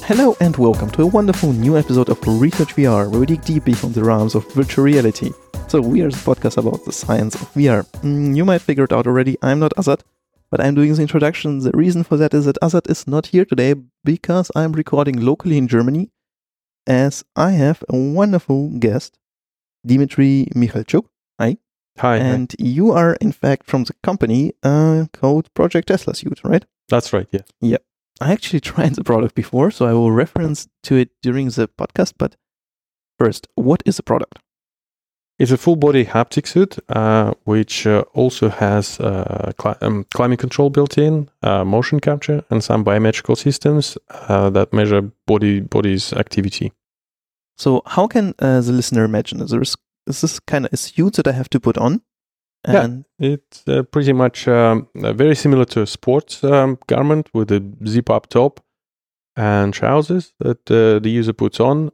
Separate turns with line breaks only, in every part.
Hello and welcome to a wonderful new episode of Research VR, where we dig deeply from the realms of virtual reality. So we are the podcast about the science of VR. You might figure it out already, I'm not Azad, but I'm doing the introduction. The reason for that is that Azad is not here today because I'm recording locally in Germany, as I have a wonderful guest, Dimitri Michalchuk. Hi.
Hi.
And you are in fact from the company called Project Tesla Suit, right?
That's right, yeah.
Yeah. I actually tried the product before, so I will reference to it during the podcast. But first, what is the product?
It's a full-body haptic suit, which also has climate control built in, motion capture, and some biometrical systems that measure body's activity.
So how can the listener imagine? Is this kind of a suit that I have to put on?
And it's pretty much very similar to a sports garment with a zip-up top and trousers that the user puts on.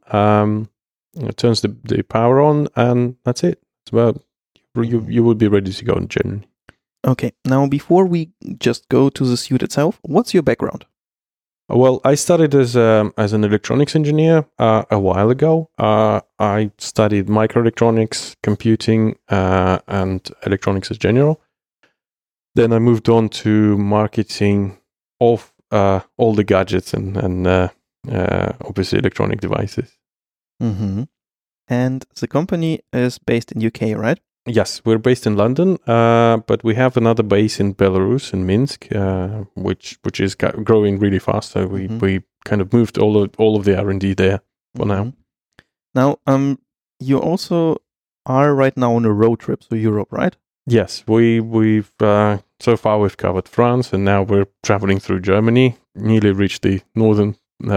Turns the power on, and that's it. Well, you will be ready to go in January.
Okay. Now, before we just go to the suit itself, what's your background?
Well, I started as an electronics engineer a while ago. I studied microelectronics, computing, and electronics in general. Then I moved on to marketing of all the gadgets and obviously electronic devices.
Mm-hmm. And the company is based in UK, right?
Yes, we're based in London, but we have another base in Belarus, in Minsk, which is growing really fast. So we kind of moved all of the R&D there for now.
Now, you also are right now on a road trip to Europe, right?
Yes, we've so far we've covered France, and now we're traveling through Germany. Nearly reached the northern,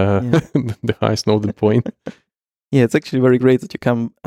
the highest northern point.
Yeah, it's actually very great that you came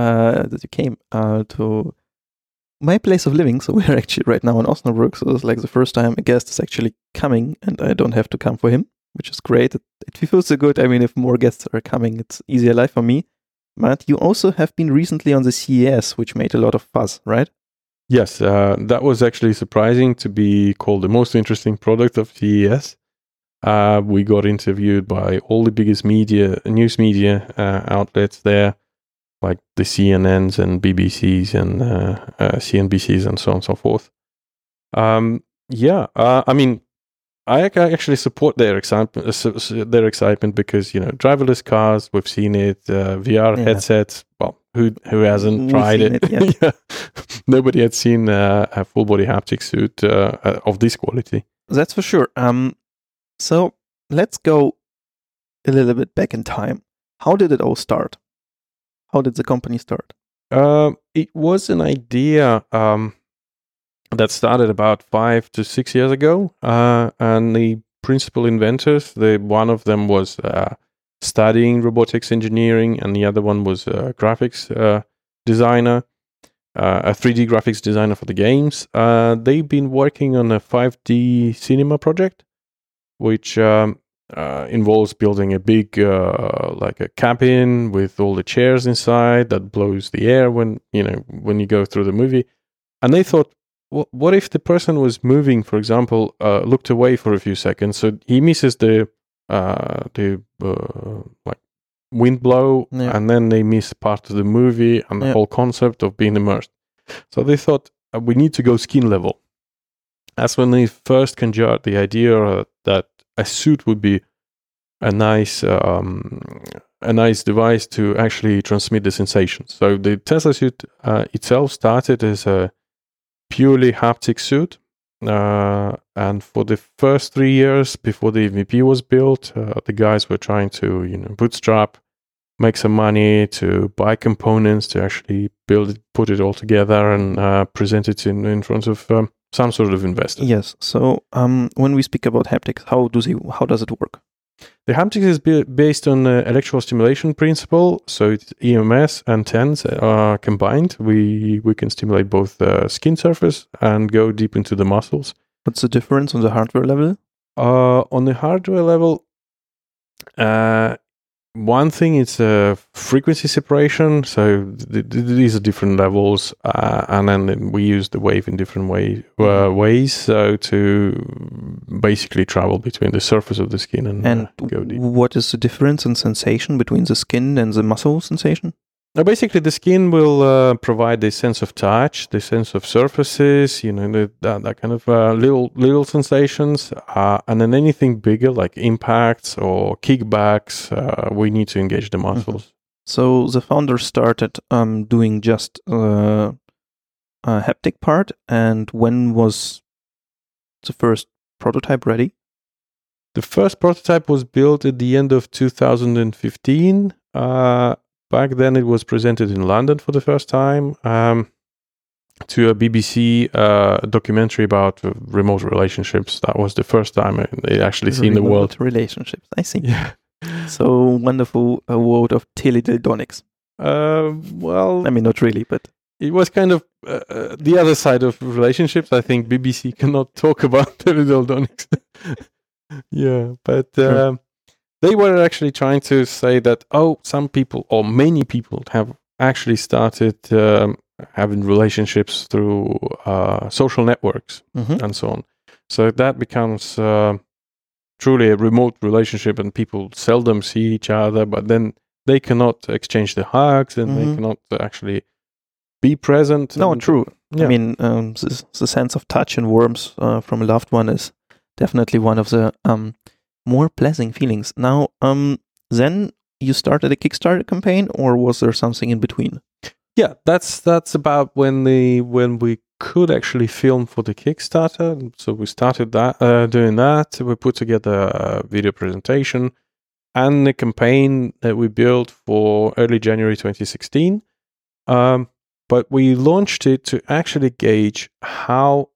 to my place of living. So we're actually right now in Osnabrück. So it's like the first time a guest is actually coming, and I don't have to come for him, which is great. It feels so good. I mean, if more guests are coming, it's easier life for me. But you also have been recently on the CES, which made a lot of fuss, right?
Yes, that was actually surprising to be called the most interesting product of CES. We got interviewed by all the biggest news media outlets there, like the CNNs and BBCs and CNBCs and so on and so forth. I mean, I actually support their excitement because, driverless cars, we've seen it, VR headsets, well, who hasn't tried it?
Yet.
Nobody had seen a full-body haptic suit of this quality.
That's for sure. So let's go a little bit back in time. How did it all start? How did the company start?
It was an idea that started about 5 to 6 years ago, and the principal inventors, one of them was studying robotics engineering, and the other one was a graphics designer, a 3D graphics designer for the games. They've been working on a 5D cinema project, which involves building a big, like a cabin with all the chairs inside that blows the air when you go through the movie. And they thought, what if the person was moving, for example, looked away for a few seconds, so he misses the like wind blow, and then they miss part of the movie and the whole concept of being immersed. So they thought, we need to go skin level. That's when they first conjured the idea that a suit would be a nice device to actually transmit the sensations. So the Tesla suit itself started as a purely haptic suit, and for the first 3 years before the MVP was built, the guys were trying to bootstrap, make some money to buy components to actually build it, put it all together, and present it in front of some sort of investor.
Yes. So when we speak about haptics, how does it work?
The haptics is based on the electrical stimulation principle. So it's EMS and TENS are combined. We can stimulate both the skin surface and go deep into the muscles.
What's the difference on the hardware level?
On the hardware level, one thing is frequency separation. So these are different levels, and then we use the wave in different ways. So to basically travel between the surface of the skin and go deep.
What is the difference in sensation between the skin and the muscle sensation?
Basically, the skin will provide the sense of touch, the sense of surfaces, that kind of little sensations. And then anything bigger, like impacts or kickbacks, we need to engage the muscles.
Mm-hmm. So the founder started doing just a haptic part. And when was the first prototype ready?
The first prototype was built at the end of 2015. Back then, it was presented in London for the first time to a BBC documentary about remote relationships. That was the first time they actually seen the world.
Relationships, I see.
Yeah.
So wonderful world of teledildonics.
Well,
I mean, not really, but
it was kind of the other side of relationships. I think BBC cannot talk about teledildonics. Yeah, but.
Sure.
They were actually trying to say that, some people or many people have actually started having relationships through social networks and so on. So that becomes truly a remote relationship, and people seldom see each other, but then they cannot exchange the hugs and they cannot actually be present.
No, true.
Yeah.
I mean, the sense of touch and warmth from a loved one is definitely one of the more pleasant feelings. Now, then you started a Kickstarter campaign, or was there something in between?
Yeah, that's about when we could actually film for the Kickstarter. So we started doing that. We put together a video presentation and the campaign that we built for early January 2016. But we launched it to actually gauge how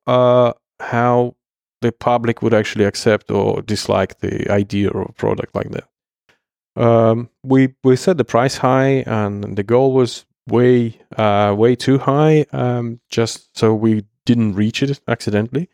the public would actually accept or dislike the idea of a product like that. We set the price high, and the goal was way too high, just so we didn't reach it accidentally.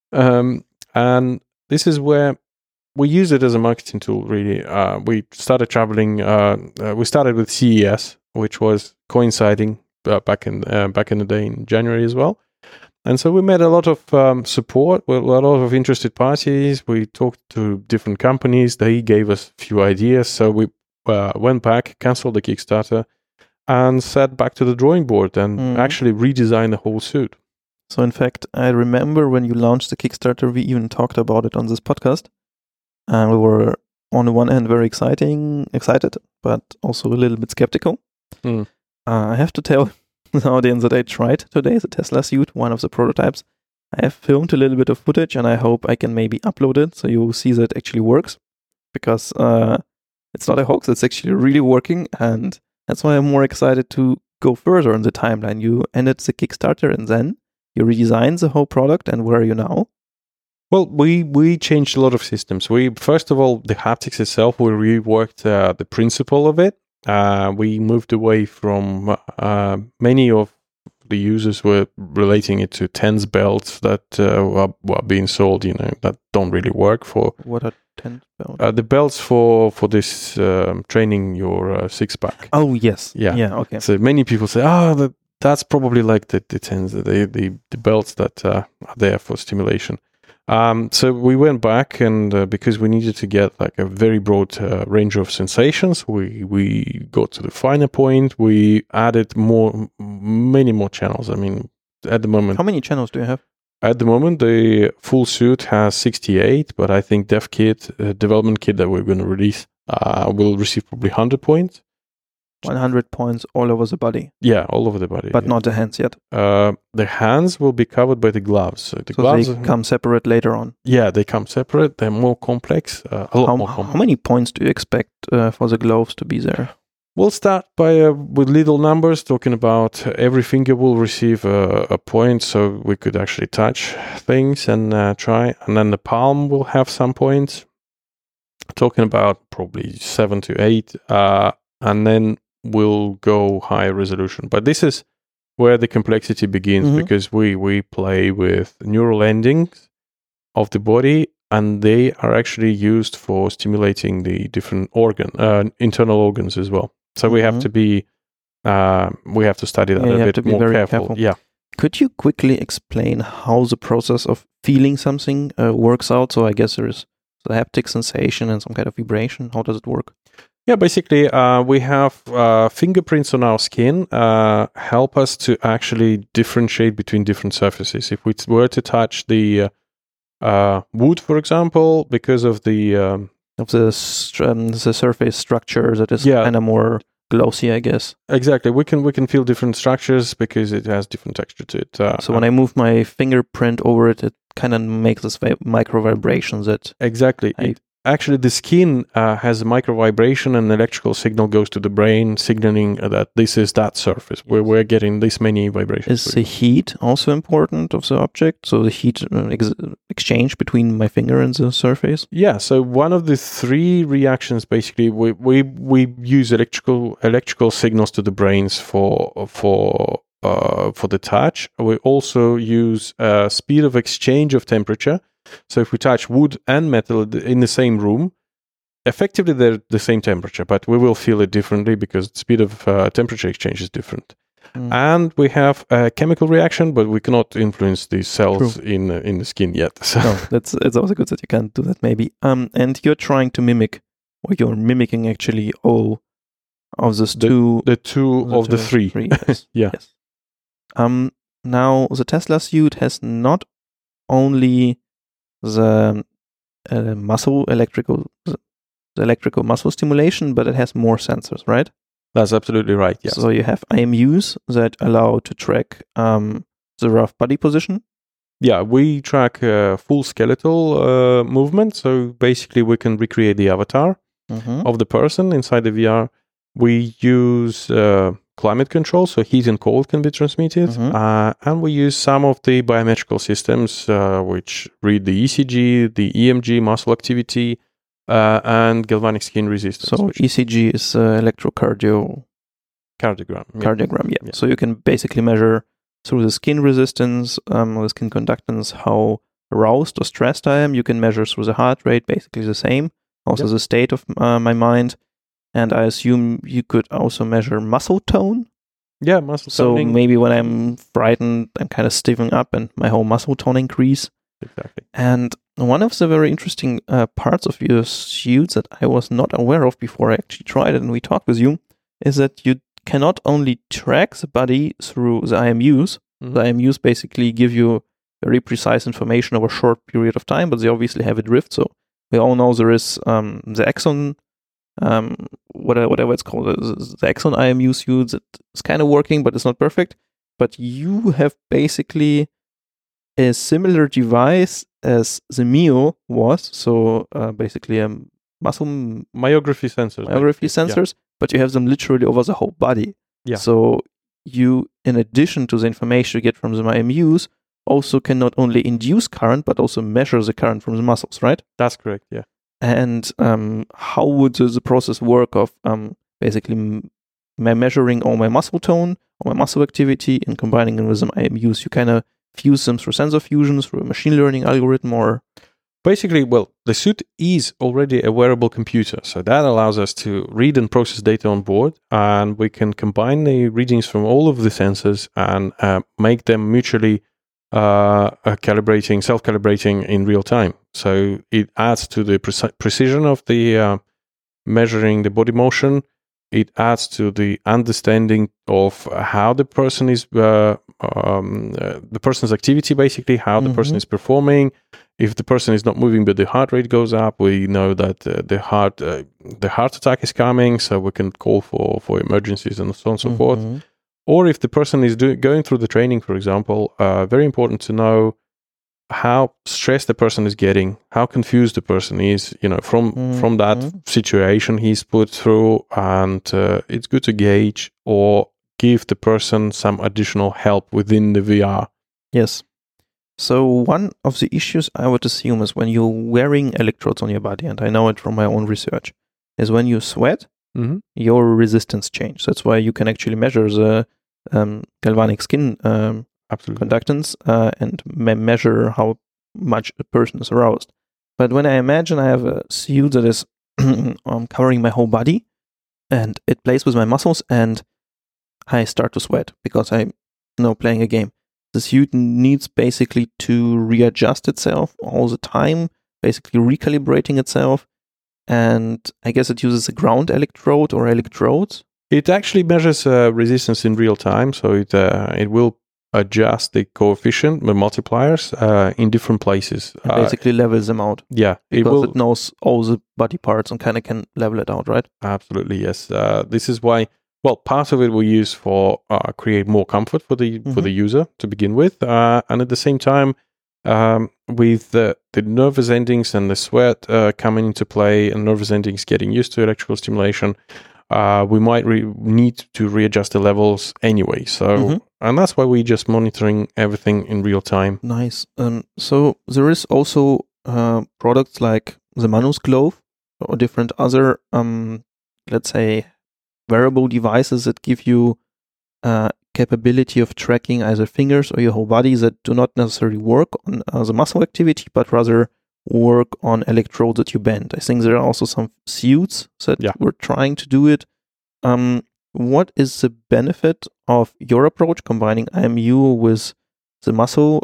And this is where we use it as a marketing tool, really. We started traveling. We started with CES, which was coinciding back in the day in January as well. And so we met a lot of support, a lot of interested parties. We talked to different companies. They gave us a few ideas. So we went back, canceled the Kickstarter, and sat back to the drawing board and actually redesigned the whole suit.
So in fact, I remember when you launched the Kickstarter, we even talked about it on this podcast. And we were, on the one hand, very excited, but also a little bit skeptical. I have to tell the audience that I tried today the Tesla suit, one of the prototypes. I have filmed a little bit of footage, and I hope I can maybe upload it so you will see that it actually works, because it's not a hoax, it's actually really working, and that's why I'm more excited to go further in the timeline. You ended the Kickstarter and then you redesigned the whole product, and where are you now?
Well, we changed a lot of systems. First of all, the haptics itself, we reworked the principle of it. We moved away from many of the users were relating it to TENS belts that were being sold, that don't really work for.
What are TENS belts?
The belts for this training your six pack.
Oh yes,
yeah,
okay.
So many people say, that's probably like the TENS, the belts that are there for stimulation. So we went back, and because we needed to get like a very broad range of sensations, we got to the finer point. We added many more channels. I mean, at the moment,
how many channels do you have?
At the moment, the full suit has 68, but I think dev kit, development kit that we're going to release, will receive probably 100 points.
100 points all over the body.
Yeah, all over the body.
But not the hands yet.
The hands will be covered by the gloves. So gloves
they come separate later on.
Yeah, they come separate. They're more complex. A lot more complex.
How many points do you expect for the gloves to be there?
We'll start by with little numbers, talking about every finger will receive a point, so we could actually touch things and try. And then the palm will have some points, talking about probably 7 to 8. And then we'll go high resolution. But this is where the complexity begins, because we play with neural endings of the body and they are actually used for stimulating the different internal organs as well. So we have to be, we have to study that a bit more careful. Yeah.
Could you quickly explain how the process of feeling something works out? So I guess there is the haptic sensation and some kind of vibration. How does it work?
Yeah, basically, we have fingerprints on our skin help us to actually differentiate between different surfaces. If we were to touch the wood, for example, because of the
surface structure that is kind of more glossy, I guess.
Exactly, we can feel different structures because it has different texture to it.
So when I move my fingerprint over it, it kind of makes this micro vibrations.
Exactly. Actually, the skin has a micro vibration, and the electrical signal goes to the brain, signaling that this is that surface where we're getting this many vibrations.
Is the heat also important of the object? So the heat exchange between my finger and the surface?
Yeah. So one of the three reactions, basically, we use electrical signals to the brains for the touch. We also use speed of exchange of temperature. So if we touch wood and metal in the same room, effectively they're the same temperature, but we will feel it differently because the speed of temperature exchange is different. And we have a chemical reaction, but we cannot influence the cells in the skin yet. So.
No, it's also good that you can't do that maybe. And you're trying to you're mimicking actually all of these
the three.
Yes.
Yeah.
Yes. Now the Tesla suit has not only the electrical muscle stimulation, but it has more sensors, right?
That's absolutely right. Yes.
So you have IMUs that allow to track the rough body position.
Yeah, we track full skeletal movement. So basically, we can recreate the avatar of the person inside the VR. We use climate control, so heat and cold can be transmitted. And we use some of the biometrical systems which read the ECG, the EMG, muscle activity, and galvanic skin resistance.
So ECG is electrocardiogram.
Cardiogram,
yeah. So you can basically measure through the skin resistance, the skin conductance, how aroused or stressed I am. You can measure through the heart rate, basically the same. Also the state of my mind. And I assume you could also measure muscle tone.
Yeah, muscle toning.
So maybe when I'm frightened, I'm kind of stiffening up and my whole muscle tone increase.
Exactly.
And one of the very interesting parts of your suits that I was not aware of before I actually tried it and we talked with you is that you can not only track the body through the IMUs. The IMUs basically give you very precise information over a short period of time, but they obviously have a drift. So we all know there is the Axon, whatever it's called, the Axon IMU suits. It's kind of working, but it's not perfect. But you have basically a similar device as the Mio was. So basically a muscle
myography
sensors, but you have them literally over the whole body.
Yeah.
So you, in addition to the information you get from the IMUs, also can not only induce current, but also measure the current from the muscles, right?
That's correct, yeah.
And how would the process work of basically measuring all my muscle tone, all my muscle activity, and combining them with some IMUs? You kind of fuse them through sensor fusion, through a machine learning algorithm, or...
Basically, well, the suit is already a wearable computer, so that allows us to read and process data on board, and we can combine the readings from all of the sensors and make them mutually self-calibrating in real time. So it adds to the precision of the measuring the body motion. It adds to the understanding of how the person is, the person's activity, basically, how the person is performing. If the person is not moving, but the heart rate goes up, we know that the heart attack is coming, so we can call for emergencies and so on and so forth. Or if the person is going through the training, for example, very important to know how stressed the person is getting, how confused the person is, from that situation he's put through, and it's good to gauge or give the person some additional help within the VR.
Yes. So one of the issues I would assume is when you're wearing electrodes on your body, and I know it from my own research, is when you sweat, your resistance changes. That's why you can actually measure the galvanic skin conductance and measure how much a person is aroused. But when I imagine I have a suit that is covering my whole body, and it plays with my muscles, and I start to sweat because I'm playing a game. The suit needs basically to readjust itself all the time, basically recalibrating itself. And I guess it uses a ground electrode or electrodes.
It actually measures resistance in real time, so it will adjust the coefficient, the multipliers, in different places.
And basically levels them out.
Yeah.
Because it knows all the body parts and kind of can level it out, right?
Absolutely, yes. This is why, well, part of it we use for create more comfort for the user to begin with. And at the same time, with the nervous endings and the sweat coming into play and nervous endings getting used to electrical stimulation, we might need to readjust the levels anyway. So, and that's why we're just monitoring everything in real time.
Nice. So there is also products like the Manus Glove or different other, let's say, wearable devices that give you capability of tracking either fingers or your whole body that do not necessarily work on the muscle activity, but rather work on electrodes that you bend. I think there are also some suits that were trying to do it. What is the benefit of your approach combining IMU with the muscle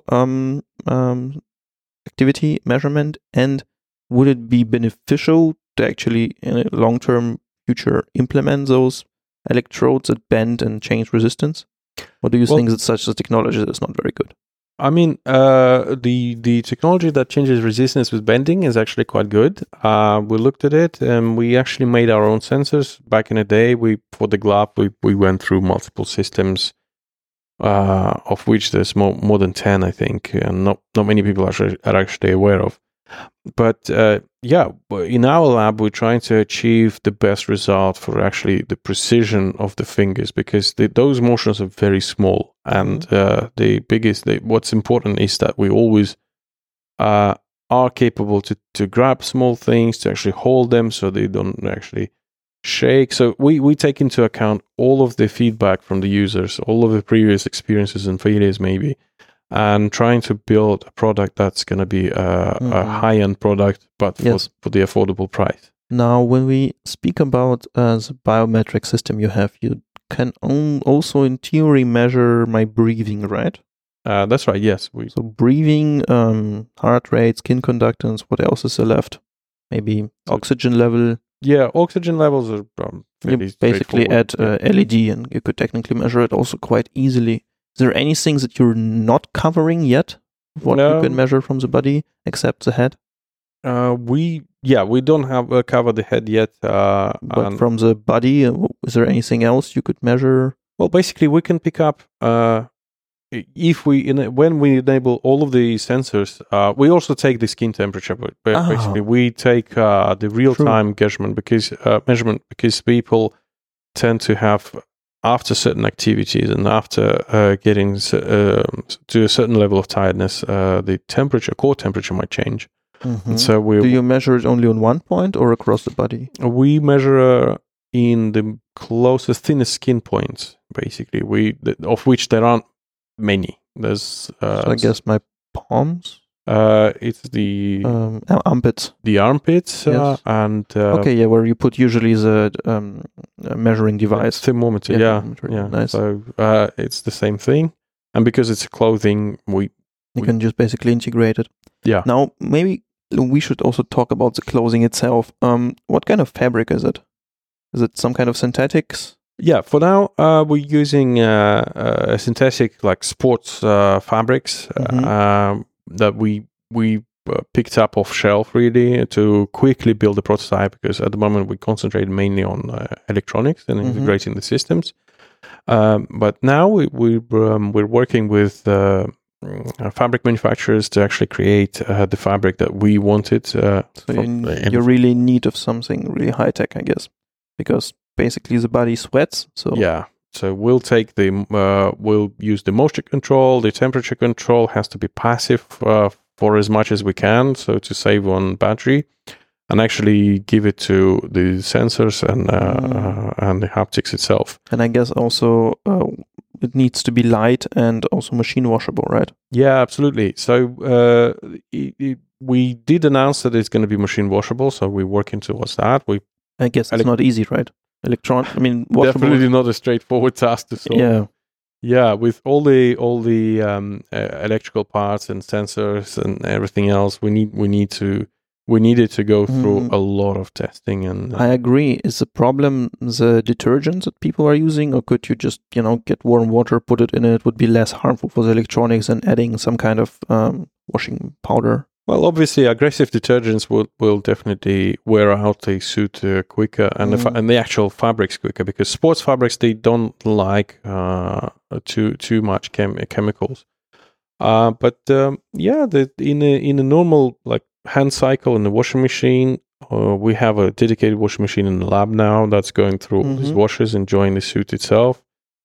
activity measurement? And would it be beneficial to actually, in a long-term future, implement those electrodes that bend and change resistance? Or do you think that such a technology is not very good?
I mean, the technology that changes resistance with bending is actually quite good. We looked at it, and we actually made our own sensors back in the day. For the glove, we went through multiple systems, of which there's more than 10, I think, and not many people are actually aware of. But in our lab, we're trying to achieve the best result for actually the precision of the fingers, because those motions are very small. And what's important is that we always are capable to grab small things, to actually hold them so they don't actually shake. So we take into account all of the feedback from the users, all of the previous experiences and failures maybe, and trying to build a product that's going to be a high-end product, but for the affordable price.
Now, when we speak about the biometric system you have, you can also in theory measure my breathing, right?
That's right, yes.
So breathing, heart rate, skin conductance, what else is there left? Maybe oxygen level?
Yeah, oxygen levels are
you basically add LED and you could technically measure it also quite easily. Is there anything that you're not covering yet? What you can measure from the body except the head?
We don't have cover the head yet.
But from the body, is there anything else you could measure?
Well, basically, we can pick up when we enable all of the sensors. We also take the skin temperature, but basically we take the real-time measurement because people tend to have, after certain activities and after getting to a certain level of tiredness, the core temperature might change.
And so do you measure it only on one point or across the body?
We measure in the closest, thinnest skin points, basically. Of which there aren't many. There's
so I guess my palms.
It's the
armpits.
The armpits,
yes.
And
where you put usually the measuring device,
thermometer. Yeah.
Nice.
So it's the same thing, and because it's clothing, we
can just basically integrate it.
Yeah.
Now maybe we should also talk about the clothing itself. What kind of fabric is it? Is it some kind of synthetics?
Yeah, for now we're using synthetic like sports fabrics that we picked up off shelf really to quickly build a prototype, because at the moment we concentrate mainly on electronics and integrating the systems. But now we're working with fabric manufacturers to actually create the fabric that we wanted.
So you're really in need of something really high tech, I guess, because basically the body sweats. So
yeah. So we'll take we'll use the moisture control. The temperature control has to be passive for as much as we can, so to save on battery, and actually give it to the sensors and the haptics itself.
And I guess also it needs to be light and also machine washable, right?
Yeah, absolutely. So we did announce that it's going to be machine washable, so we're working towards that.
I guess it's not easy, right? Washable.
Definitely not a straightforward task to solve. Yeah, with all the electrical parts and sensors and everything else, we needed to go through a lot of testing. And
I agree. Is the problem the detergents that people are using, or could you just get warm water, put it in it? Would be less harmful for the electronics than adding some kind of washing powder?
Well, obviously, aggressive detergents will definitely wear out the suit quicker, and the actual fabrics quicker, because sports fabrics, they don't like too much chemicals. But in a normal hand cycle in the washing machine, we have a dedicated washing machine in the lab now that's going through all these washes, enjoying the suit itself.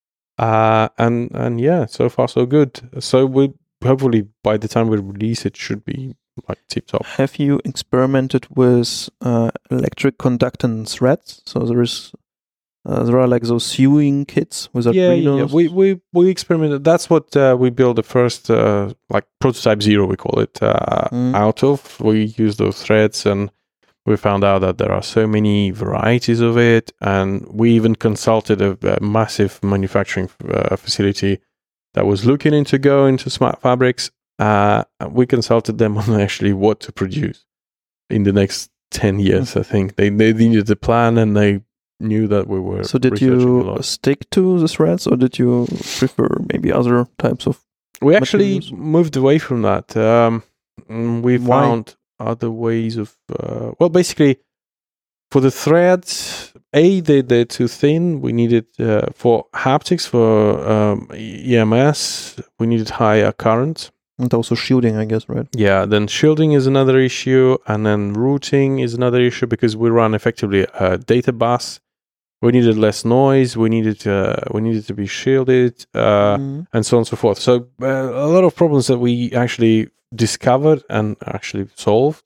And yeah, so far so good. So we hopefully by the time we release it should be tip top.
Have you experimented with electric conductant threads? So there are those sewing kits with
we experimented. That's what we built the first prototype 0, we call it, out of. We use those threads, and we found out that there are so many varieties of it, and we even consulted a massive manufacturing facility that was looking into going into smart fabrics. We consulted them on actually what to produce in the next 10 years. I think they needed a plan, and they knew that we were.
So did you stick to the threads, or did you prefer maybe other types of
We actually moved away from that. We found other ways of basically for the threads, they're too thin. We needed for haptics, for EMS, we needed higher currents.
And also shielding, I guess, right?
Yeah, then shielding is another issue, and then routing is another issue, because we run effectively a data bus. We needed less noise. We needed to be shielded, and so on and so forth. So a lot of problems that we actually discovered and actually solved.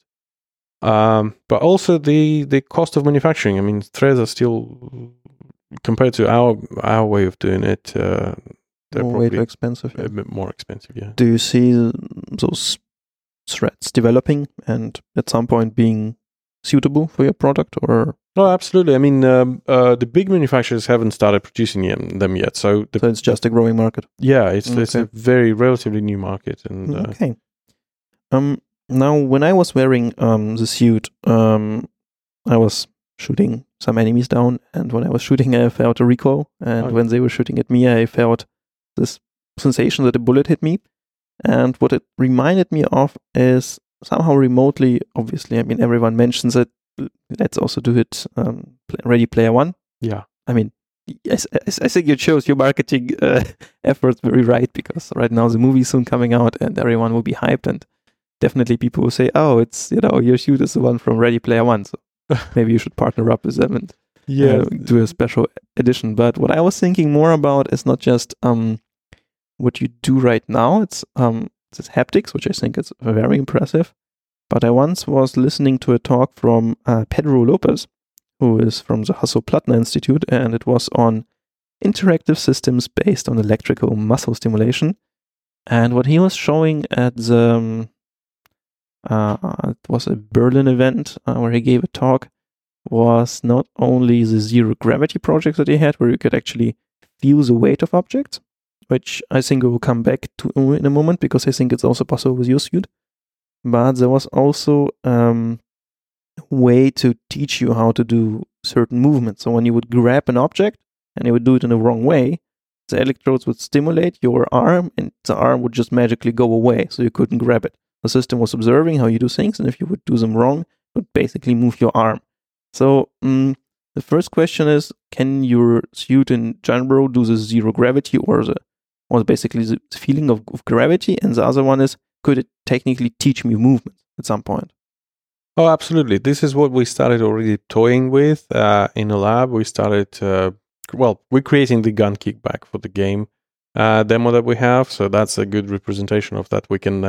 But also the cost of manufacturing. I mean, threads are still, compared to our way of doing it, they're
way too expensive.
A bit more expensive, yeah.
Do you see those threads developing and at some point being suitable for your product, or?
No, absolutely. I mean, the big manufacturers haven't started producing them yet, so
it's just a growing market.
Yeah, it's a very relatively new market. And
okay. Now, when I was wearing the suit, I was shooting some enemies down, and when I was shooting, I felt a recoil, and when they were shooting at me, I felt this sensation that a bullet hit me. And what it reminded me of is somehow remotely, obviously, I mean, everyone mentions it, let's also do it, Ready Player One.
Yeah.
I mean, I think you chose your marketing efforts very right, because right now the movie is soon coming out and everyone will be hyped, and definitely people will say, oh, it's, your suit is the one from Ready Player One, so maybe you should partner up with them and do a special edition. But what I was thinking more about is not just what you do right now. It's haptics, which I think is very impressive. But I once was listening to a talk from Pedro Lopez, who is from the Hasso-Plattner Institute, and it was on interactive systems based on electrical muscle stimulation. And what he was showing at the it was a Berlin event where he gave a talk, was not only the zero gravity projects that he had, where you could actually feel the weight of objects, which I think we will come back to in a moment, because I think it's also possible with your suit. But there was also a way to teach you how to do certain movements. So when you would grab an object and you would do it in the wrong way, the electrodes would stimulate your arm, and the arm would just magically go away, so you couldn't grab it. The system was observing how you do things, and if you would do them wrong, it would basically move your arm. So the first question is, can your suit in general do the zero gravity, or basically the feeling of gravity? And the other one is, could it technically teach me movement at some point?
Oh, absolutely. This is what we started already toying with in the lab. We started, we're creating the gun kickback for the game demo that we have. So that's a good representation of that. We can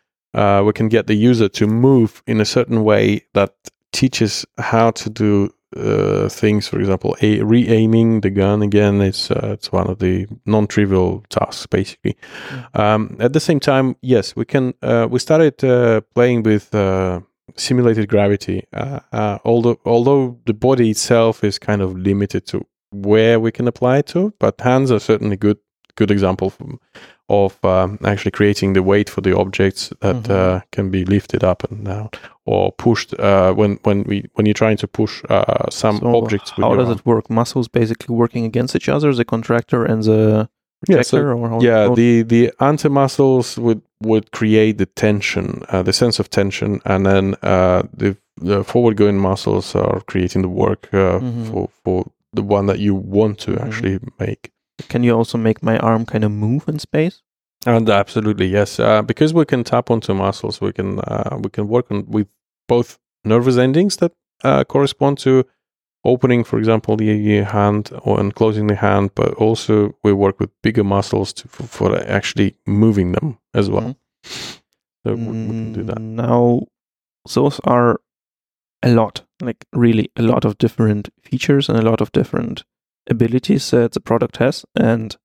get the user to move in a certain way that teaches how to do things. For example, re-aiming the gun again. It's one of the non-trivial tasks, basically. At the same time, yes, we can. We started playing with simulated gravity. Although the body itself is kind of limited to where we can apply it to, but hands are certainly good example of actually creating the weight for the objects that can be lifted up and down or pushed when you're trying to push some objects.
How does it work? Muscles basically working against each other, the contractor and the projector,
the anti-muscles would create the tension, the sense of tension, and then the forward-going muscles are creating the work for the one that you want to actually make.
Can you also make my arm kind of move in space?
And absolutely, yes. Because we can tap onto muscles, we can work with both nervous endings that correspond to opening, for example, the hand and closing the hand, but also we work with bigger muscles for actually moving them as well. So we can do that.
Now, those are a lot, like really a lot of different features and a lot of different abilities that the product has, and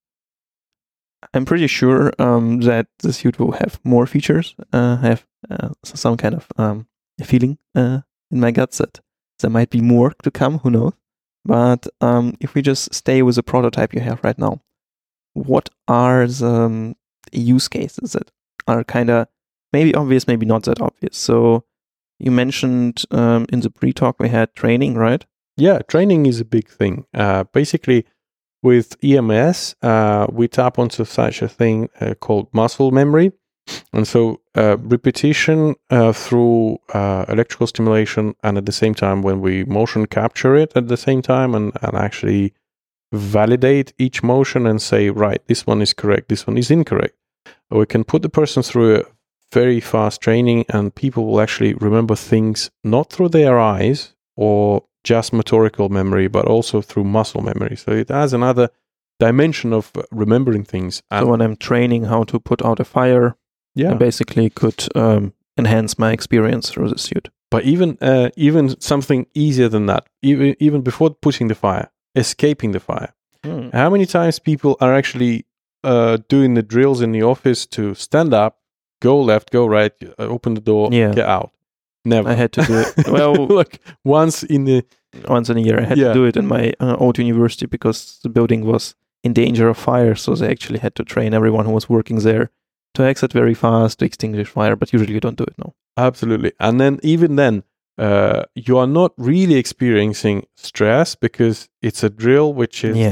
I'm pretty sure that the suit will have more features. Have some kind of feeling in my guts that there might be more to come. Who knows? But if we just stay with the prototype you have right now, what are the use cases that are kind of maybe obvious, maybe not that obvious? So you mentioned in the pre-talk we had training, right?
Yeah, training is a big thing. Basically, with EMS, we tap onto such a thing called muscle memory. And so repetition through electrical stimulation, and at the same time, when we motion capture it at the same time and actually validate each motion and say, right, this one is correct, this one is incorrect. We can put the person through a very fast training, and people will actually remember things not through their eyes or just motorical memory, but also through muscle memory. So it has another dimension of remembering things.
So when I'm training how to put out a fire, I basically could enhance my experience through the suit.
But even something easier than that, even before pushing the fire, escaping the fire. How many times people are actually doing the drills in the office to stand up, go left, go right, open the door, get out? Never.
I had to do it. Well,
look, once in a
year, I had to do it in my old university because the building was in danger of fire. So they actually had to train everyone who was working there to exit very fast to extinguish fire. But usually you don't do it now.
Absolutely. And then even then, you are not really experiencing stress because it's a drill, which is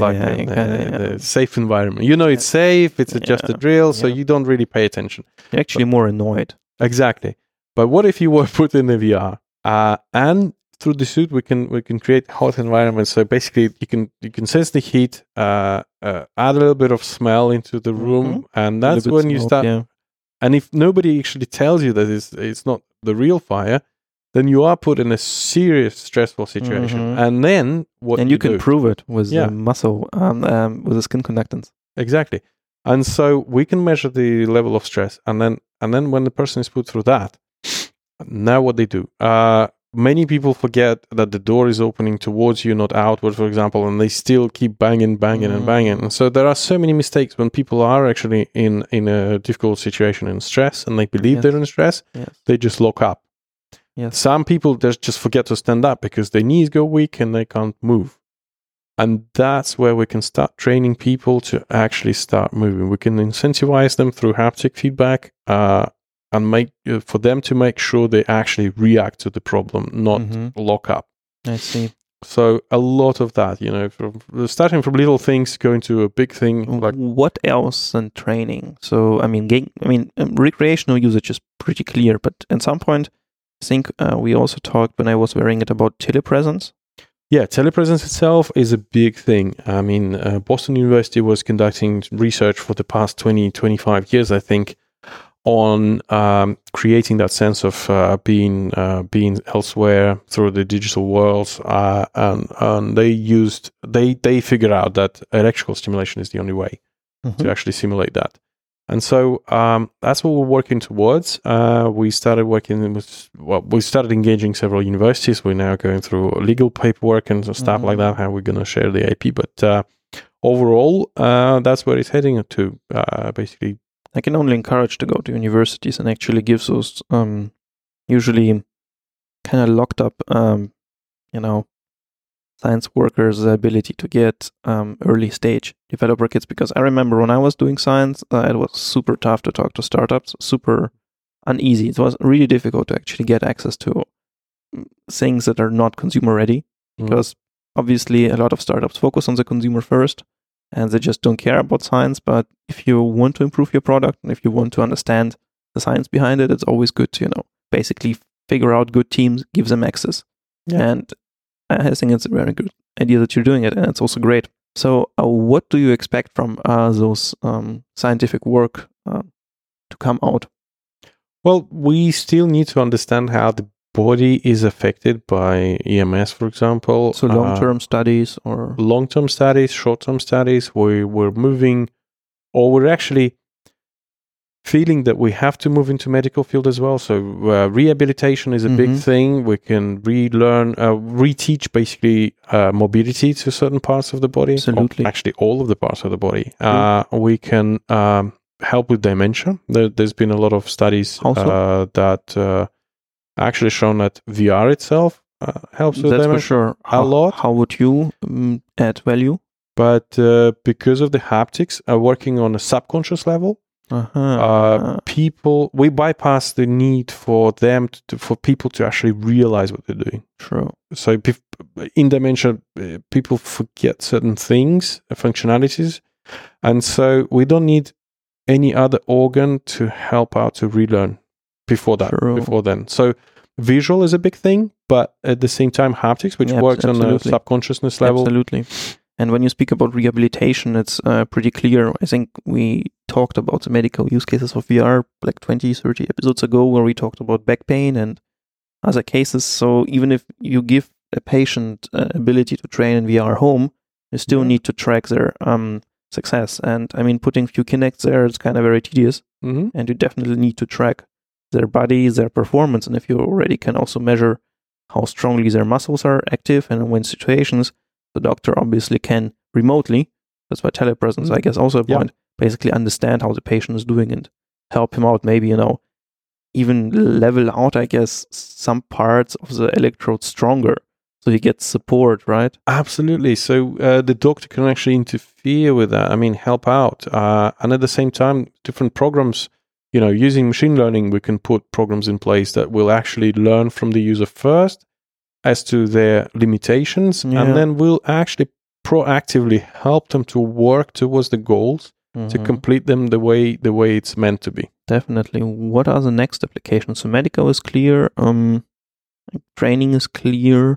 a safe environment. You know, it's safe. It's just a drill, so you don't really pay attention.
You're actually more annoyed.
Exactly. But what if you were put in the VR and through the suit we can create hot environments? So basically you can sense the heat, add a little bit of smell into the room, and that's when you start. Yeah. And if nobody actually tells you that it's not the real fire, then you are put in a serious stressful situation. And then
you can prove it with the muscle, with the skin conductance.
Exactly. And so we can measure the level of stress, and then when the person is put through that. Now what they do, many people forget that the door is opening towards you, not outward, for example, and they still keep banging. And so there are so many mistakes when people are actually in a difficult situation in stress and they believe they're in stress, they just lock up. Some people just forget to stand up because their knees go weak and they can't move. And that's where we can start training people to actually start moving. We can incentivize them through haptic feedback, and make for them to make sure they actually react to the problem, not lock up.
I see.
So a lot of that, starting from little things going to a big thing. Like
what else than training? So recreational usage is pretty clear, but at some point, I think we also talked when I was wearing it about telepresence.
Yeah, telepresence itself is a big thing. I mean, Boston University was conducting research for the past 20, 25 years, I think, on creating that sense of being elsewhere through the digital worlds, and they figured out that electrical stimulation is the only way to actually simulate that. And so that's what we're working towards. We started engaging several universities. We're now going through legal paperwork and stuff like that, how we're going to share the IP. But overall, that's where it's heading to, basically.
I can only encourage to go to universities and actually gives those usually kind of locked up, science workers the ability to get early stage developer kits, because I remember when I was doing science, it was super tough to talk to startups, super uneasy. It was really difficult to actually get access to things that are not consumer ready, because obviously a lot of startups focus on the consumer first and they just don't care about science. But if you want to improve your product and if you want to understand the science behind it, it's always good to, basically figure out good teams, give them access. Yeah. And I think it's a very good idea that you're doing it, and it's also great. So what do you expect from those scientific work to come out?
Well, we still need to understand how the body is affected by EMS, for example.
So long-term studies or?
Long-term studies, short-term studies. We're moving, or we're actually feeling that we have to move into medical field as well. So rehabilitation is a big thing. We can relearn, reteach basically mobility to certain parts of the body.
Absolutely.
Actually, all of the parts of the body. We can help with dementia. There's been a lot of studies that actually shown that VR itself helps with dementia.
That's for sure.
A lot.
How would you add value?
But because of the haptics, working on a subconscious level, people, we bypass the need for them for people to actually realize what they're doing.
True.
So in dementia, people forget certain things, functionalities, and so we don't need any other organ to help out to relearn before then. So visual is a big thing, but at the same time, haptics, which works on a subconsciousness level.
Absolutely. And when you speak about rehabilitation, it's pretty clear. I think we talked about the medical use cases of VR like 20, 30 episodes ago, where we talked about back pain and other cases. So even if you give a patient ability to train in VR home, you still need to track their success. And I mean, putting few Kinects there is kind of very tedious. And you definitely need to track their body, their performance. And if you already can also measure how strongly their muscles are active and in when situations, the doctor obviously can remotely, that's why telepresence, I guess, also a point, basically understand how the patient is doing and help him out, maybe, even level out, I guess, some parts of the electrode stronger so he gets support, right?
Absolutely. So the doctor can actually interfere with that, help out. And at the same time, different programs, using machine learning, we can put programs in place that will actually learn from the user first as to their limitations, and then we'll actually proactively help them to work towards the goals to complete them the way it's meant to be.
Definitely. What are the next applications? So medical is clear, training is clear.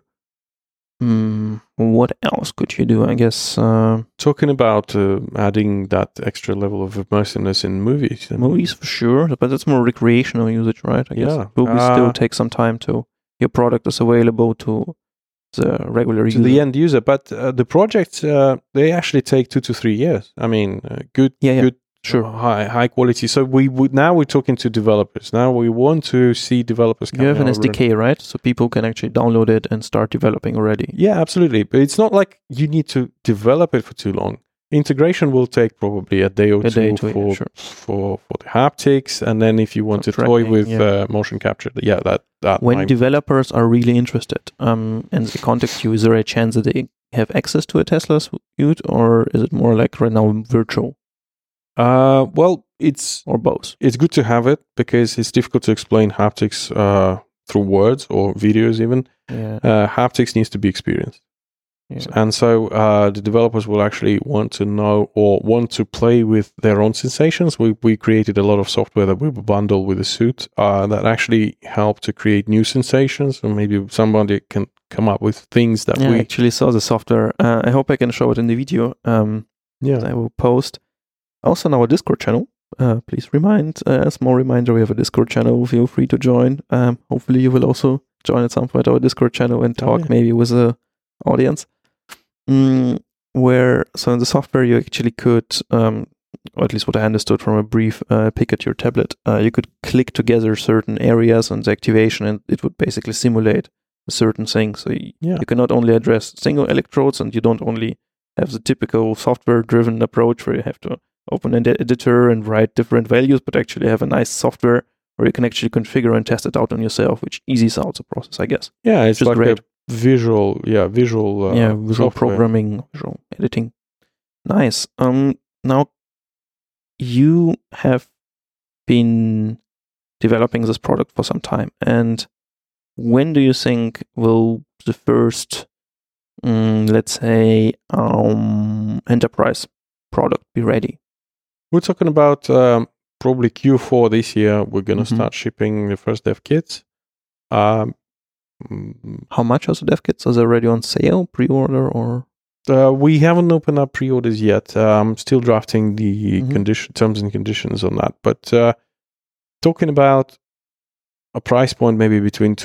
What else could you do? I guess
talking about adding that extra level of immersiveness in movies.
Movies for sure, but that's more recreational usage, right? I guess movies still take some time to. Your product is available to the regular user.
To the end user, but the projects, they actually take 2 to 3 years. Good, sure, high quality. So now we're talking to developers. Now we want to see developers coming.
You have an SDK, right? So people can actually download it and start developing already.
Yeah, absolutely. But it's not like you need to develop it for too long. Integration will take probably a day or two for the haptics, and then if you want to toy with motion capture, that
when developers are really interested and they contact you, is there a chance that they have access to a Tesla suite, or is it more like right now virtual?
Well, it's
or both.
It's good to have it because it's difficult to explain haptics through words or videos even. Haptics needs to be experienced. And so the developers will actually want to know or want to play with their own sensations. We created a lot of software that we bundle with the suit that actually help to create new sensations, or maybe somebody can come up with things that we
actually saw the software. I hope I can show it in the video. That I will post. Also on our Discord channel. Please a small reminder, we have a Discord channel. Feel free to join. Hopefully you will also join at some point our Discord channel and talk maybe with the audience. Where so in the software you actually could or at least what I understood from a brief pick at your tablet, you could click together certain areas on the activation, and it would basically simulate a certain thing. So you can not only address single electrodes, and you don't only have the typical software-driven approach where you have to open an editor and write different values, but actually have a nice software where you can actually configure and test it out on yourself, which eases out the process, I guess.
Yeah, it's like
great.
a visual
visual programming, visual editing. Nice. Now, you have been developing this product for some time, and when do you think will the first, let's say, enterprise product be ready?
We're talking about probably Q4 this year. We're going to start shipping the first dev kits.
How much are the dev kits? Are they already on sale, pre-order, or?
We haven't opened up pre-orders yet. I'm still drafting the terms and conditions on that. But talking about a price point maybe between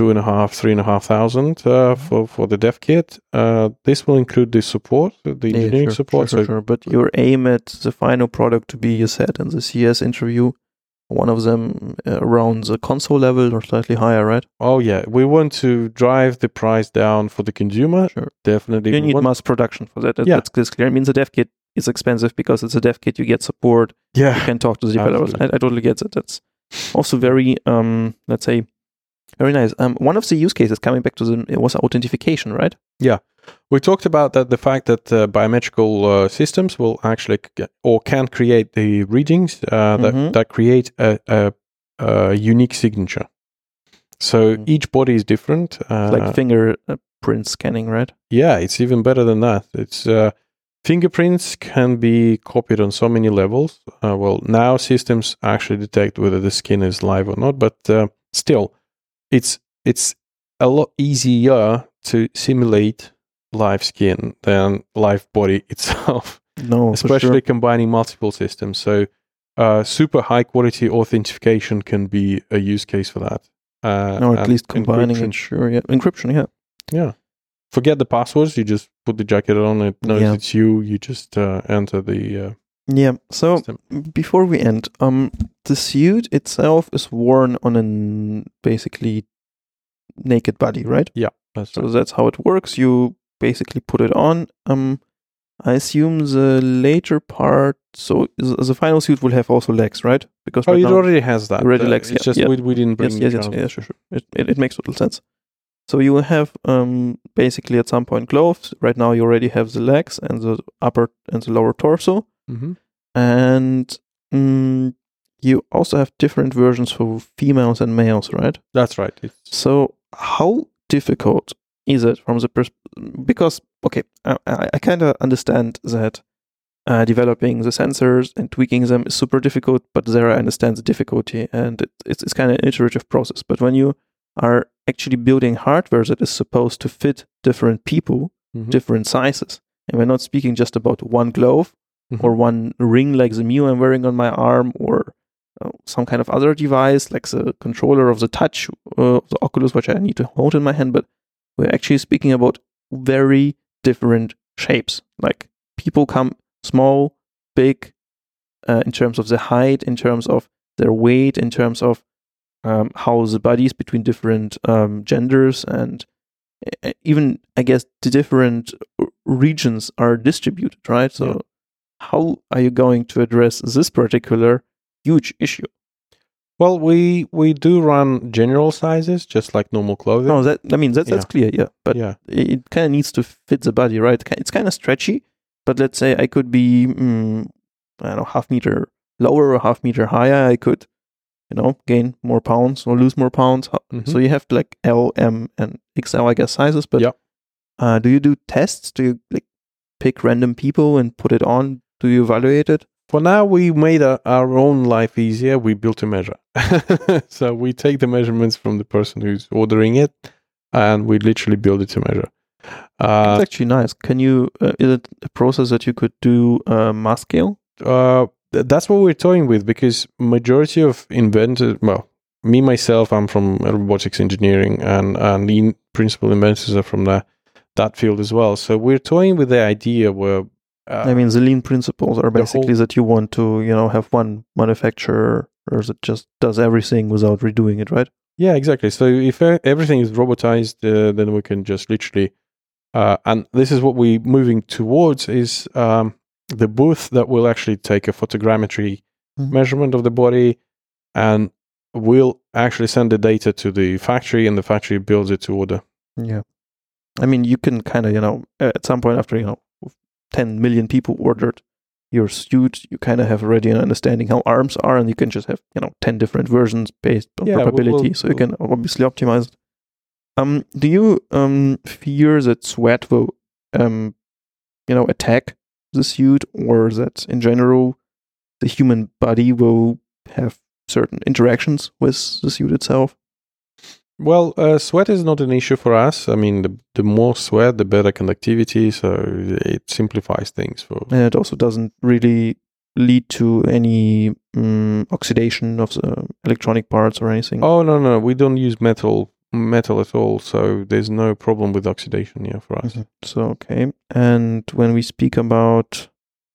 $2,500-3,500 for the dev kit. This will include the support, the engineering support.
Sure. But your aim at the final product to be, you said in the CS interview, one of them around the console level or slightly higher, right?
Oh yeah, we want to drive the price down for the consumer.
Sure,
definitely.
You need mass production for that. That's clear. I mean, the dev kit is expensive because it's a dev kit. You get support.
Yeah,
you can talk to the developers. I totally get that. That's also very, let's say, very nice. One of the use cases, coming back to it was authentication, right?
Yeah. We talked about that, the fact that biometrical systems will actually can create the readings that create a unique signature. So each body is different.
Like fingerprint scanning, right?
Yeah, it's even better than that. It's fingerprints can be copied on so many levels. Well, now systems actually detect whether the skin is live or not, but still, it's a lot easier to simulate live skin than live body itself.
No,
especially combining multiple systems. So super high quality authentication can be a use case for that.
At least combining encryption. Sure, yeah. Encryption,
yeah. Forget the passwords. You just put the jacket on. It knows it's you. You just enter the
So
system.
Before we end, the suit itself is worn on a basically naked body, right?
Yeah, that's right.
So that's how it works. You basically put it on. I assume the later part, so the final suit will have also legs, right? Because
it already has that.
Already legs.
It's just we didn't bring
yes, sure. It makes total sense. So you will have basically at some point gloves. Right now you already have the legs and the upper and the lower torso, and you also have different versions for females and males, right?
That's right.
So how difficult is it from the because I kind of understand that developing the sensors and tweaking them is super difficult, but there I understand the difficulty, and it's kind of an iterative process. But when you are actually building hardware that is supposed to fit different people, different sizes, and we're not speaking just about one glove or one ring like the Mio I'm wearing on my arm, or some kind of other device like the controller of the Touch, the Oculus, which I need to hold in my hand, but we're actually speaking about very different shapes. Like people come small, big, in terms of the height, in terms of their weight, in terms of how the bodies between different genders, and even, I guess, the different regions are distributed, right? So how are you going to address this particular huge issue?
Well, we do run general sizes, just like normal clothing.
No, that's clear, yeah. But it kind of needs to fit the body, right? It's kind of stretchy, but let's say I could be, I don't know, half meter lower or half meter higher. I could, gain more pounds or lose more pounds. So you have like L, M, and XL, I guess, sizes. But do you do tests? Do you pick random people and put it on? Do you evaluate it?
For now, we made our own life easier. We built a measure. So we take the measurements from the person who's ordering it, and we literally build it to measure.
It's actually nice. Can you, is it a process that you could do mass scale?
That's what we're toying with, because majority of inventors, well, me, myself, I'm from robotics engineering, and the principal inventors are from that field as well. So we're toying with the idea where
I mean, the lean principles are basically that you want to, have one manufacturer that just does everything without redoing it, right?
Yeah, exactly. So if everything is robotized, then we can just literally, and this is what we're moving towards, is the booth that will actually take a photogrammetry measurement of the body, and will actually send the data to the factory, and the factory builds it to order.
Yeah. I mean, you can kind of, at some point after, 10 million people ordered your suit, you kind of have already an understanding how arms are, and you can just have, 10 different versions based on probability. So you can obviously optimize it. Do you fear that sweat will, attack the suit, or that in general the human body will have certain interactions with the suit itself?
Well, sweat is not an issue for us. I mean, the more sweat, the better conductivity, so it simplifies things.
And it also doesn't really lead to any oxidation of the electronic parts or anything.
Oh, no, we don't use metal at all, so there's no problem with oxidation here for us.
So, okay. And when we speak about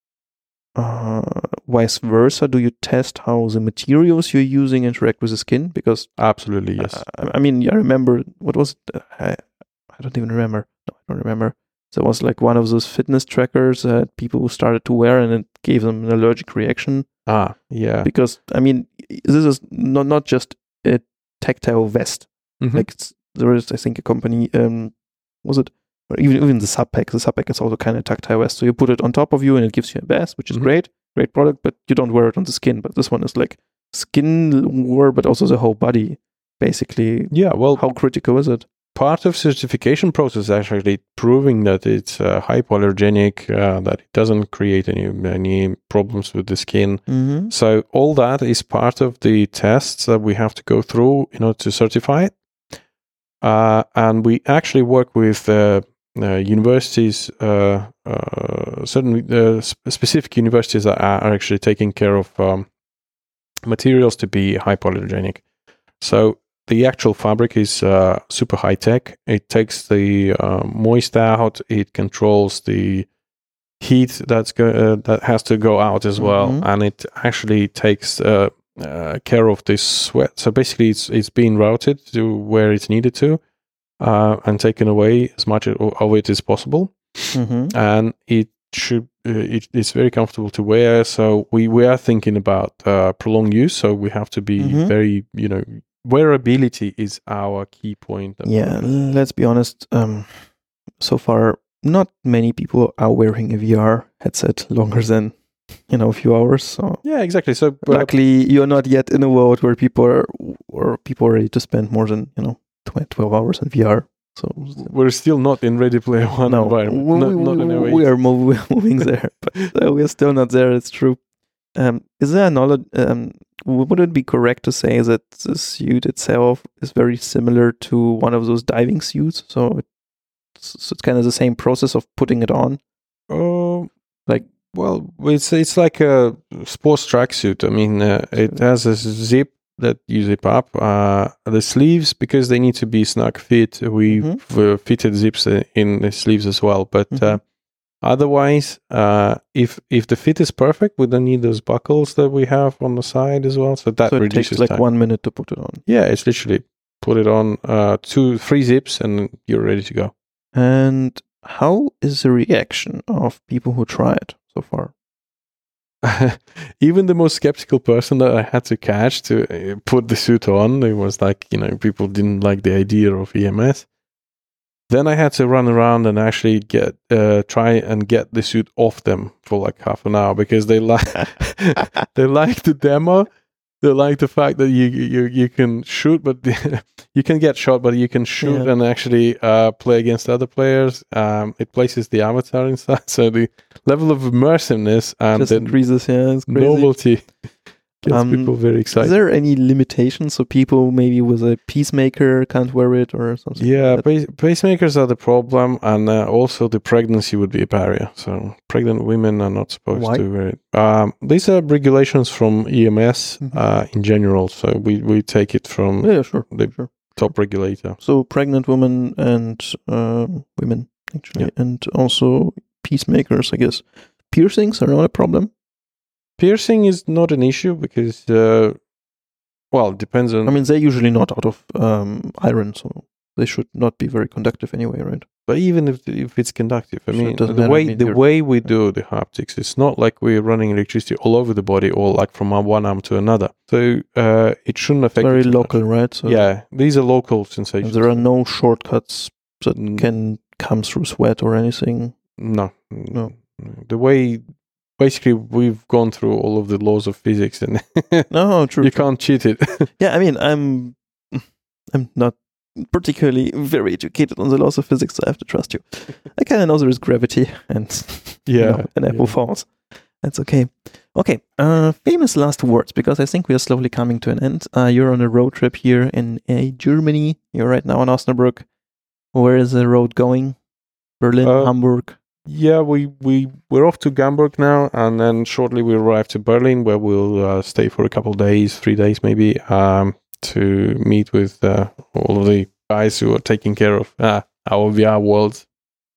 vice versa, do you test how the materials you're using interact with the skin? Because
absolutely, yes.
I mean, I remember, what was it? I don't even remember. No, I don't remember. There was like one of those fitness trackers that people started to wear, and it gave them an allergic reaction.
Yeah.
Because, I mean, this is not just a tactile vest. Like there is, I think, a company, was it? Or even the Subpack. The Subpack is also kind of tactile vest. So you put it on top of you and it gives you a vest, which is great product, but you don't wear it on the skin. But this one is like skin wear, but also the whole body, basically.
Yeah, well,
how critical is it?
Part of certification process is actually proving that it's hypoallergenic, that it doesn't create any problems with the skin. So all that is part of the tests that we have to go through in order to certify it. And we actually work with universities, certain specific universities that are actually taking care of materials to be hypoallergenic. So the actual fabric is super high tech. It takes the moist out. It controls the heat that has to go out as well, and it actually takes care of this sweat. So basically, it's being routed to where it's needed to, and taken away as much of it as possible. And it should it's very comfortable to wear. So we are thinking about prolonged use. So we have to be very, wearability is our key point.
Yeah, let's be honest. So far, not many people are wearing a VR headset longer than a few hours. So
yeah, exactly. So
luckily, you're not yet in a world where people are ready to spend more than 12 hours in VR. So
we're still not in Ready Player One environment.
We are moving there, but we're still not there. It's true. Is there a knowledge? Would it be correct to say that the suit itself is very similar to one of those diving suits? So it's kind of the same process of putting it on.
It's like a sports tracksuit. I mean, it has a zip that you zip up. The sleeves, because they need to be snug fit, we've fitted zips in the sleeves as well. But otherwise, if the fit is perfect, we don't need those buckles that we have on the side as well. So it reduces
takes
time.
1 minute to put it on.
Yeah, it's literally put it on 2-3 zips and you're ready to go.
And how is the reaction of people who try it so far?
Even the most skeptical person that I had to catch to put the suit on, it was like, people didn't like the idea of EMS. Then I had to run around and actually try and get the suit off them for like half an hour, because they like the demo. They like the fact that you can shoot, but you can get shot, but you can shoot and actually play against other players. It places the avatar inside, so the level of immersiveness and
just increases. Yeah, it's crazy.
Novelty gets people very excited.
Is there any limitations? So people maybe with a pacemaker can't wear it or something?
Yeah, pacemakers are the problem, and also the pregnancy would be a barrier. So pregnant women are not supposed to wear it. These are regulations from EMS in general. So we take it from the top regulator. So
pregnant women and women, actually, and also peacemakers, I guess. piercings are not a problem?
Piercing is not an issue because, it depends on.
I mean, they're usually not out of iron, so they should not be very conductive anyway, right?
But even if it's conductive, I
So
mean,
it doesn't
the
matter.
way we do the haptics, it's not like we're running electricity all over the body or like from one arm to another. So it shouldn't affect.
Very
it too much.
local, right? So
Yeah, these are local
and
sensations.
there are no shortcuts that
Mm.
can come through sweat or anything.
No. The way, basically, we've gone through all of the laws of physics, and
No, true.
you can't cheat it.
Yeah, I mean, I'm not particularly very educated on the laws of physics, so I have to trust you. I kind of know there is gravity and an apple falls. That's okay. Okay, famous last words, because I think we are slowly coming to an end. You're on a road trip here in Germany. You're right now in Osnabrück. Where is the road going? Berlin, Hamburg?
Yeah, we're off to Hamburg now, and then shortly we arrive to Berlin, where we'll stay for a couple of days, 3 days maybe, to meet with all of the guys who are taking care of our VR worlds.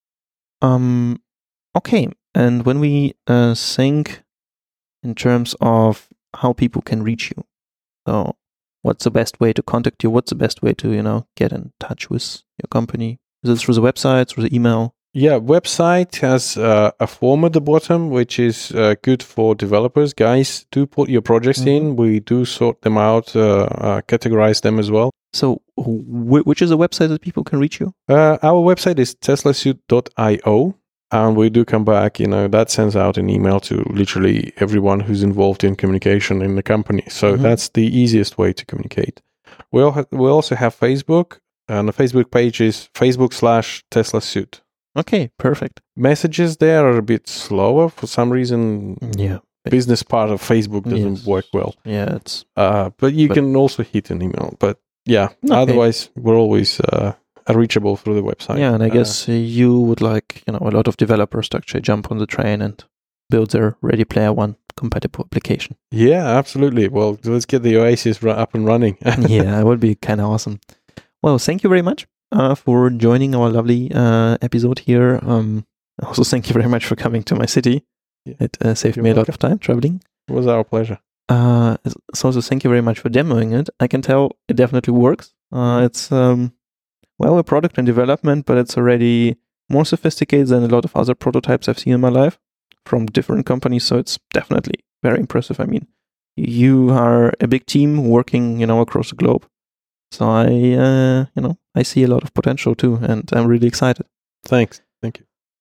Okay, and when we think in terms of how people can reach you, so what's the best way to contact you? What's the best way to, get in touch with your company? Is it through the website, through the email?
Yeah, website has a form at the bottom, which is good for developers. Guys, do put your projects in. We do sort them out, categorize them as well.
So which is a website that people can reach you?
Our website is teslasuit.io. And we do come back, that sends out an email to literally everyone who's involved in communication in the company. So that's the easiest way to communicate. We also have Facebook, and the Facebook page is Facebook/TeslaSuit.
Okay, perfect.
Messages there are a bit slower for some reason.
Yeah.
Business part of Facebook doesn't work well.
Yeah, it's.
But you can also hit an email. But yeah, otherwise we're always reachable through the website.
Yeah, and I guess you would like, a lot of developers to actually jump on the train and build their Ready Player One compatible application.
Yeah, absolutely. Well, let's get the Oasis up and running.
Yeah, it would be kind of awesome. Well, thank you very much for joining our lovely episode here. Also, thank you very much for coming to my city. Yeah. It saved me a lot of time traveling.
It was our pleasure.
So thank you very much for demoing it. I can tell it definitely works. It's a product in development, but it's already more sophisticated than a lot of other prototypes I've seen in my life from different companies. So it's definitely very impressive. I mean, you are a big team working, across the globe. So I see a lot of potential too, and I'm really excited.
Thanks. Thank you.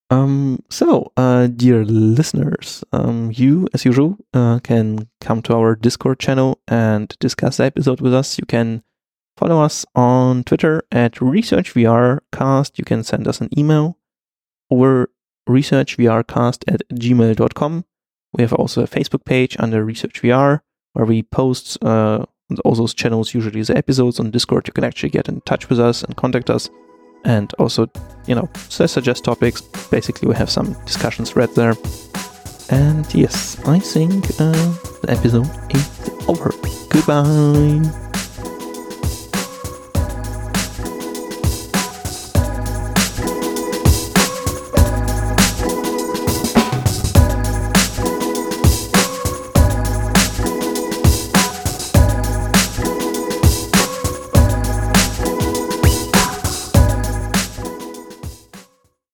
Dear listeners, you, as usual, can come to our Discord channel and discuss the episode with us. You can follow us on Twitter at ResearchVRcast. You can send us an email over researchvrcast@gmail.com. We have also a Facebook page under ResearchVR where we post on all those channels, usually the episodes. On Discord, you can actually get in touch with us and contact us. And also, suggest topics. Basically, we have some discussion thread there. And yes, I think the episode is over. Goodbye.